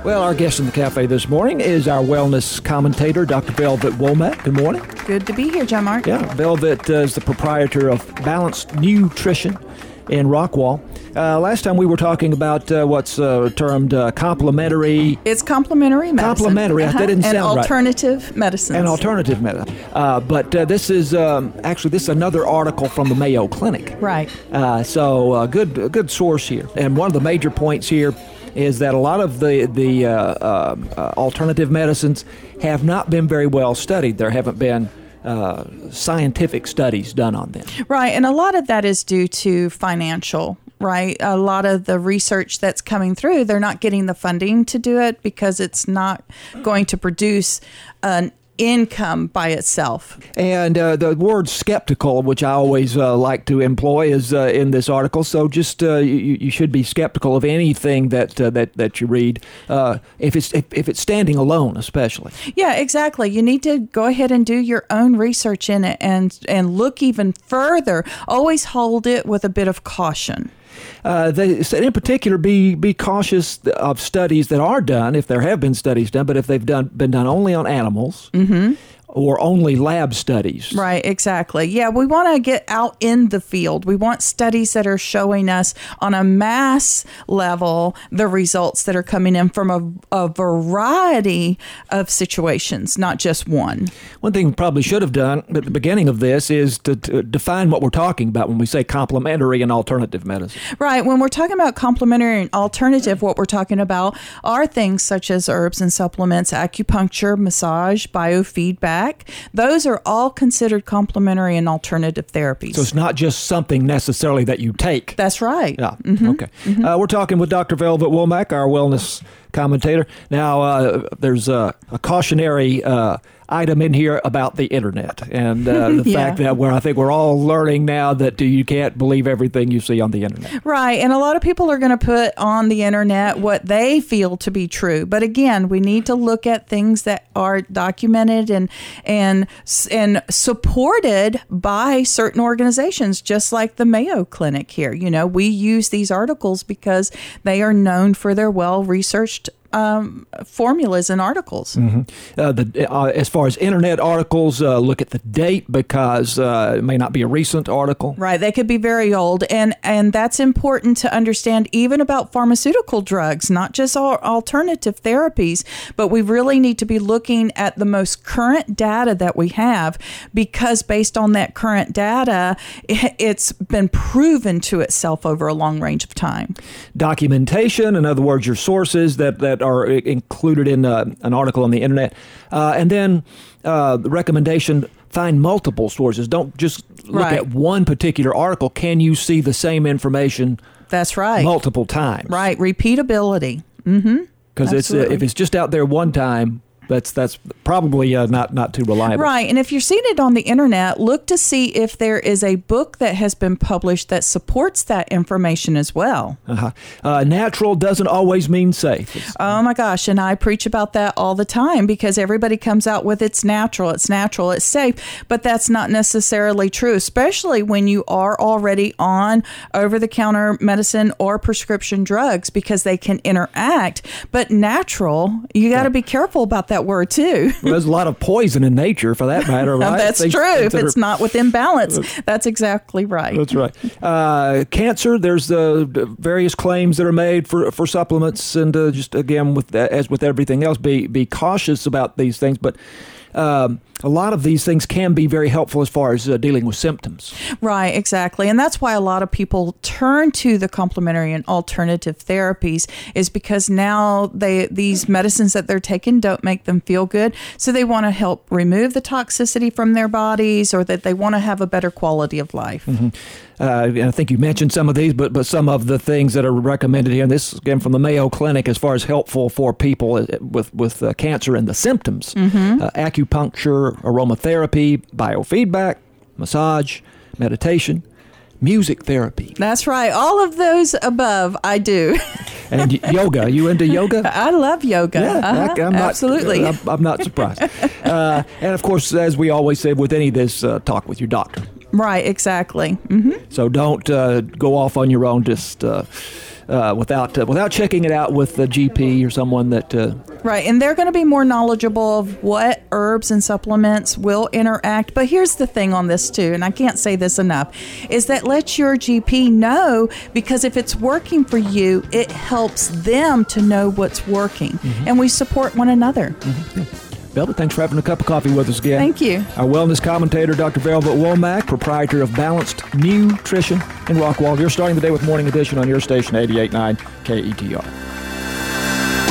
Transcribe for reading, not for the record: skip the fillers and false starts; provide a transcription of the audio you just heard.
Well, our guest in the cafe this morning is our wellness commentator, Dr. Velvet Womack. Good morning. Good to be here, John Mark. Yeah, Velvet is the proprietor of Balanced Nutrition in Rockwall. Last time we were talking about what's termed complementary. It's complementary medicine. Complementary. That didn't sound right. And alternative medicines. And alternative medicine. But this is another article from the Mayo Clinic. Right. So good source here. And one of the major points here is that a lot of the alternative medicines have not been very well studied. There haven't been scientific studies done on them. Right, and a lot of that is due to financial, right? A lot of the research that's coming through, they're not getting the funding to do it because it's not going to produce an income by itself. And the word skeptical, which I always like to employ, is in this article. So just you should be skeptical of anything that you read, if it's standing alone, especially. Yeah, exactly. You need to go ahead and do your own research in it and look even further. Always hold it with a bit of caution. They said in particular be cautious of studies that are done, if there have been studies done, but if they've been done only on animals. Mm-hmm. Or only lab studies. Right, exactly. Yeah, we want to get out in the field. We want studies that are showing us on a mass level the results that are coming in from a variety of situations, not just one. One thing we probably should have done at the beginning of this is to define what we're talking about when we say complementary and alternative medicine. Right. When we're talking about complementary and alternative, what we're talking about are things such as herbs and supplements, acupuncture, massage, biofeedback. Those are all considered complementary and alternative therapies. So it's not just something necessarily that you take. That's right. Yeah. Mm-hmm. Okay. Mm-hmm. We're talking with Dr. Velvet Womack, our wellness commentator. Now, there's a cautionary item in here about the internet and the fact that I think we're all learning now that you can't believe everything you see on the internet. Right. And a lot of people are going to put on the internet what they feel to be true. But again, we need to look at things that are documented and supported by certain organizations, just like the Mayo Clinic here. You know, we use these articles because they are known for their well-researched formulas and articles. Mm-hmm. As far as internet articles, look at the date because it may not be a recent article. Right. They could be very old. And that's important to understand even about pharmaceutical drugs, not just alternative therapies, but we really need to be looking at the most current data that we have because based on that current data, it's been proven to itself over a long range of time. Documentation, in other words, your sources that are included in an article on the internet. And then the recommendation, find multiple sources. Don't just look at one particular article. Can you see the same information? That's right. Multiple times. Right. Repeatability. Mm-hmm. Because if it's just out there one time, that's probably not too reliable. Right. And if you're seeing it on the internet, look to see if there is a book that has been published that supports that information as well. Natural doesn't always mean safe. Oh my gosh. And I preach about that all the time because everybody comes out with it's natural, it's safe, but that's not necessarily true, especially when you are already on over-the-counter medicine or prescription drugs because they can interact. But natural, you got to be careful about that word too. Well, there's a lot of poison in nature for that matter, right? That's true. If it's not within balance, that's exactly right. That's right. Cancer, there's various claims that are made for supplements and just again, as with everything else, be cautious about these things. But a lot of these things can be very helpful as far as dealing with symptoms. Right, exactly. And that's why a lot of people turn to the complementary and alternative therapies is because now these medicines that they're taking don't make them feel good. So they want to help remove the toxicity from their bodies or that they want to have a better quality of life. Mm-hmm. I think you mentioned some of these, but some of the things that are recommended here, and this again from the Mayo Clinic as far as helpful for people with cancer and the symptoms, acupuncture, aromatherapy, biofeedback, massage, meditation, music therapy. That's right. All of those above, I do. And yoga. You into yoga? I love yoga. Yeah, absolutely. I'm not surprised. And of course, as we always say with any of this, talk with your doctor. Right, exactly. Mm-hmm. So don't go off on your own. Just without checking it out with the GP or someone that. Right, and they're going to be more knowledgeable of what herbs and supplements will interact. But here's the thing on this too, and I can't say this enough, is that let your GP know, because if it's working for you, it helps them to know what's working. And we support one another. Velvet, thanks for having a cup of coffee with us again. Thank you. Our wellness commentator, Dr. Velvet Womack, proprietor of Balanced Nutrition in Rockwall. You're starting the day with Morning Edition on your station, 88.9 KETR.